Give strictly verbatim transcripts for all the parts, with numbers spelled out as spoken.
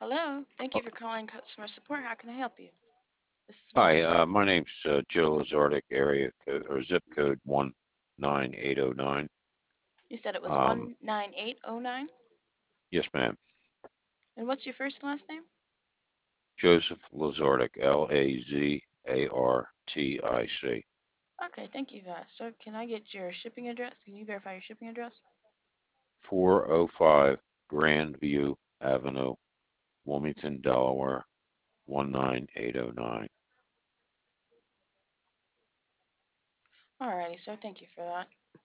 Hello. Thank Uh, you for calling customer support. How can I help you? This is Hi, Mary. uh, my name's uh, Joe Lazardic, area code or zip code one nine eight oh nine. You said it was Um, one nine eight oh nine. yes, ma'am. And what's your first and last name? Joseph Lazardic, L A Z A R T I C, Okay, thank you, guys. Sir, can I get your shipping address? Can you verify your shipping address? four oh five Grandview Avenue, Wilmington, Delaware, one nine eight oh nine. Alrighty, sir. Thank you for that.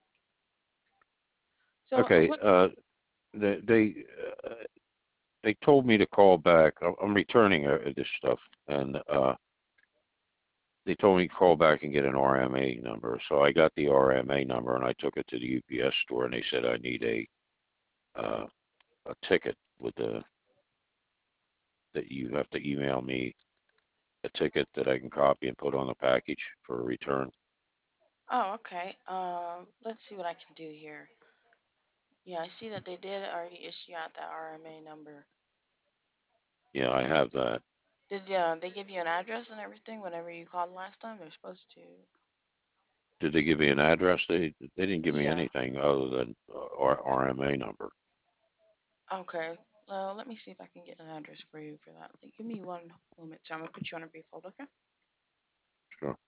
So, uh, Okay, what? uh, they they, uh, they told me to call back. I'm I'm returning uh, this stuff, and uh, they told me to call back and get an R M A number. So I got the R M A number and I took it to the U P S store and they said I need a uh, a ticket with the that you have to email me a ticket that I can copy and put on the package for a return. Oh, okay. Um, let's see what I can do here. Yeah, I see that they did already issue out that R M A number. Yeah, I have that. Did uh, they give you an address and everything whenever you called last time? They're supposed to. Did they give me an address? They they didn't give me Yeah. anything other than uh, R- RMA number. Okay. Well, let me see if I can get an address for you for that. Like, give me one moment, so I'm gonna put you on a brief hold, okay? Sure.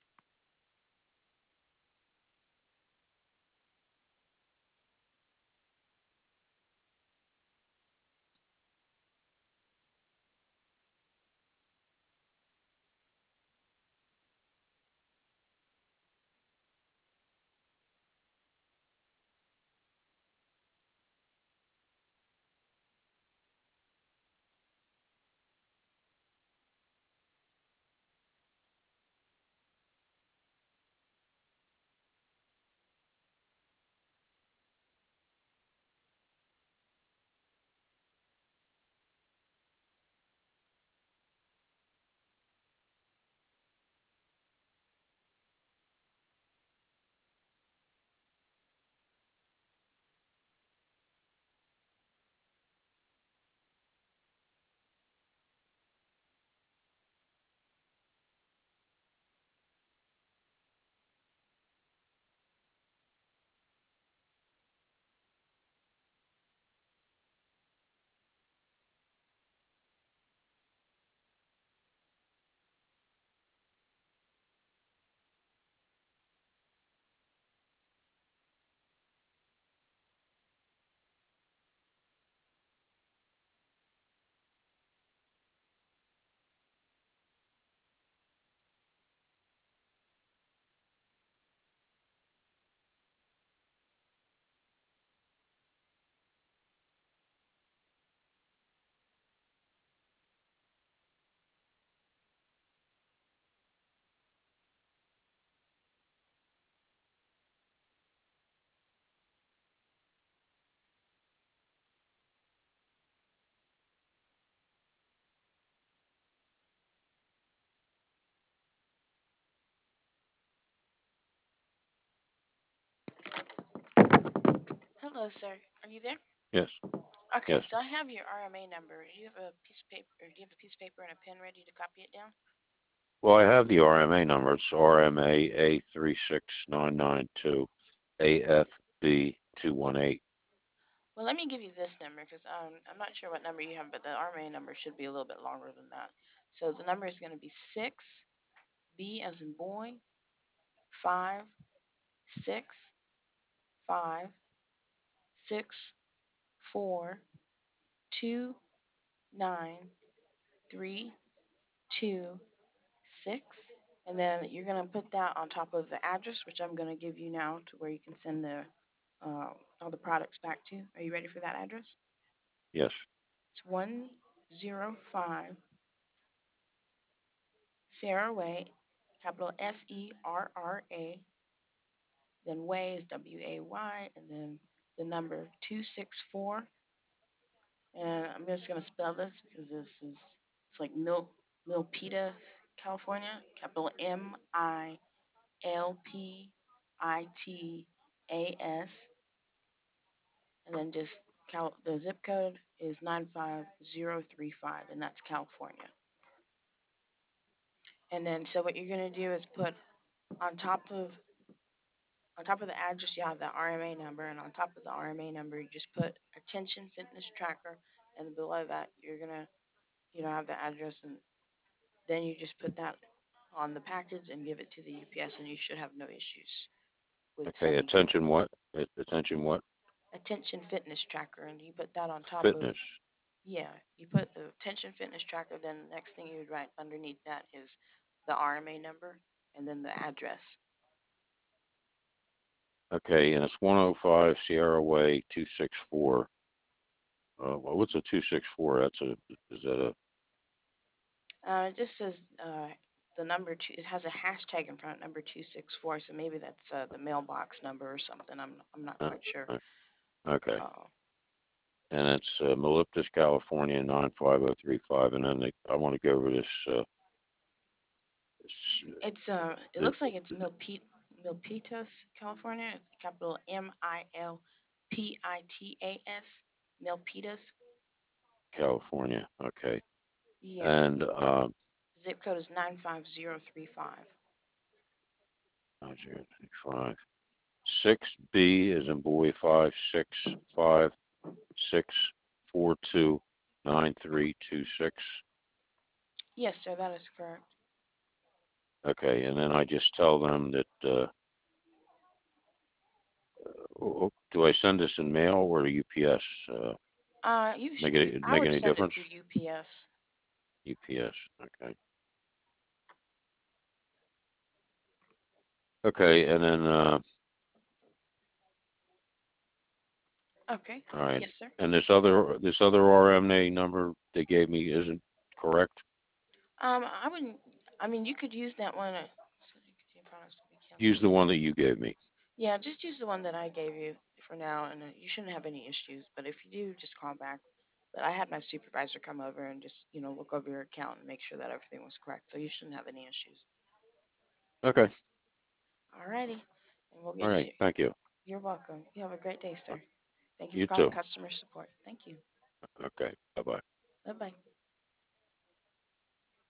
Hello, sir. Are you there? Yes. Okay, Yes. so I have your R M A number. Do you have a piece of paper, or do you have a piece of paper and a pen ready to copy it down? Well, I have the R M A number. It's R M A A three six nine nine two A F B two one eight. Well, let me give you this number because um, I'm not sure what number you have, but the R M A number should be a little bit longer than that. So the number is going to be six B as in boy, five six five six four two nine three two six, and then you're gonna put that on top of the address, which I'm gonna give you now, to where you can send the uh, all the products back to. Are you ready for that address? Yes. It's one zero five Sarah Way, capital S E R R A. Then Way is W A Y, and then the number two six four. And I'm just gonna spell this because this is it's like Mil Milpita, California, capital M I L P I T A S, and then just Cal- the zip code is nine five zero three five, and that's California. And then, so what you're gonna do is put on top of on top of the address, you have the R M A number, and on top of the R M A number, you just put attention fitness tracker, and below that, you're gonna you know have the address, and then you just put that on the package and give it to the U P S, and you should have no issues with Okay, sending something. attention what? A- Attention what? Attention fitness tracker, and you put that on top of. Fitness. Yeah, you put the attention fitness tracker, then the next thing you would write underneath that is the R M A number and then the address. Okay, and it's one oh five Sierra Way two six four. Uh, well, what's a two six four? That's a, is that a Uh, it just says uh, the number two. It has a hashtag in front, number two six four. So maybe that's uh, the mailbox number or something. I'm I'm not uh, quite sure. uh, okay. Uh, And it's uh, Meliptus, California nine five oh three five. And then they, I want to go over this. Uh, this it's uh, it the, looks like it's Milpit Milpitas, California. It's capital M I L P I T A S, Milpitas. California. Okay. Yeah, And uh, zip code is nine five zero three five. five six B is in boy five six five six four two nine three two six. Yes, sir, that is correct. Okay, and then I just tell them that. Uh, oh, do I send this in mail or U P S? Uh, Uh, you, sh- make you, it I make would any send it difference? through U P S. U P S. Okay. Okay, and then uh, Okay. all right, Yes, sir. and this other this other R M A number they gave me isn't correct. Um, I wouldn't. I mean, you could use that one. Uh, so you could do products to be Use canceled. the one that you gave me. Yeah, just use the one that I gave you for now, and uh, you shouldn't have any issues. But if you do, just call back. But I had my supervisor come over and just you know look over your account and make sure that everything was correct. So you shouldn't have any issues. Okay. Alrighty, and we'll All get right. you. Thank you. You're welcome. You have a great day, Uh, sir. Thank you for You calling too. customer support. Thank you. Okay. Bye bye. Bye bye.